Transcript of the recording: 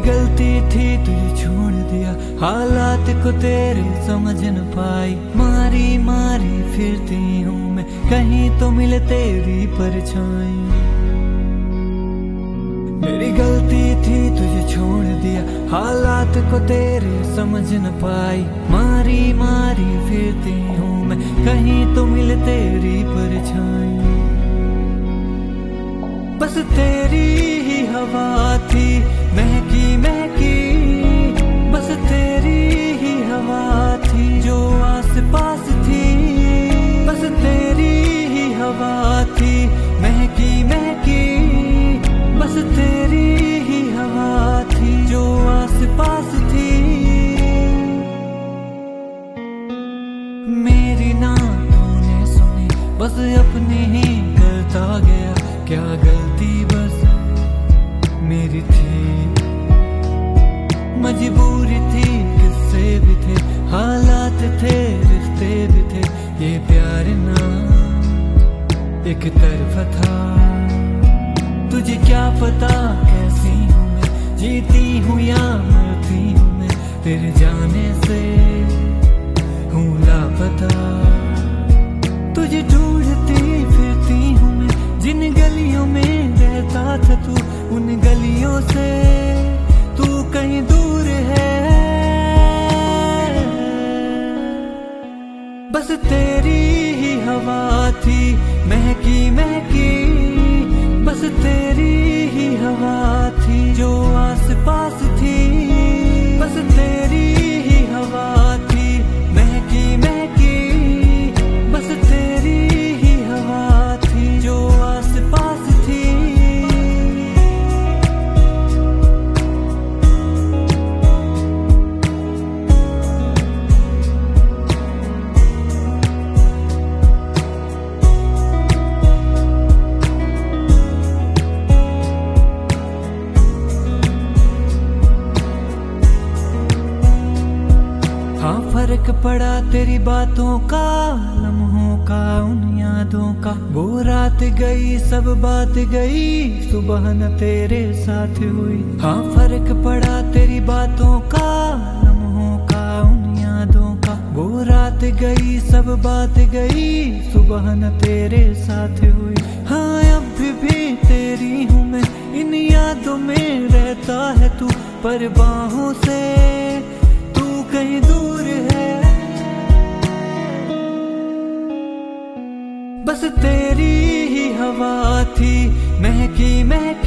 गलती थी तुझे छोड़ दिया, हालात को तेरे समझ न पाई। मारी मारी फिरती हूँ मैं, कहीं तो मिले तेरी परछाई। मेरी गलती थी तुझे छोड़ दिया, हालात को तेरे समझ न पाई। मारी मारी फिरती हूँ मैं, कहीं तो मिले तेरी परछाई। बस तेरी ही हवा थी महकी महकी, बस तेरी ही हवा थी जो आस पास थी। बस तेरी ही हवा थी महकी महकी, बस तेरी ही हवा थी जो आस पास थी। मेरी ना तूने सुनी, बस अपनी ही करता गया। क्या गलती बस मेरी थी, मजबूरी थी, किस्से भी थे, हालात थे, रिश्ते भी थे। ये प्यार ना एक तरफा था। तुझे क्या पता कैसी हूँ मैं, जीती हूँ या मरती हूँ मैं, तेरे जाने से हूँ लापता। तुझे ढूंढती फिरती हूँ मैं, जिन गलियों में रहता था तू, उन गलियों से तू कहीं दूर है। बस तेरी ही हवा थी महकी महकी, बस तेरी ही हवा थी जो आस पास थी। बस तेरी ही हवा थी महकी महकी, बस तेरी ही हवा थी जो आस पास थी। हाँ फर्क पड़ा तेरी बातों का, लम्हों का, उन यादों का। वो रात गई सब बात गई, सुबह न तेरे साथ हुई। हाँ फर्क पड़ा तेरी बातों का, लम्हों का, उन यादों का। वो रात गई सब बात गई, सुबह न तेरे साथ हुई। हाँ अब भी तेरी हूँ मैं, इन यादों में रहता है तू, पर बाहों से तू कहीं दूर है। बस तेरी ही हवा थी महकी महकी,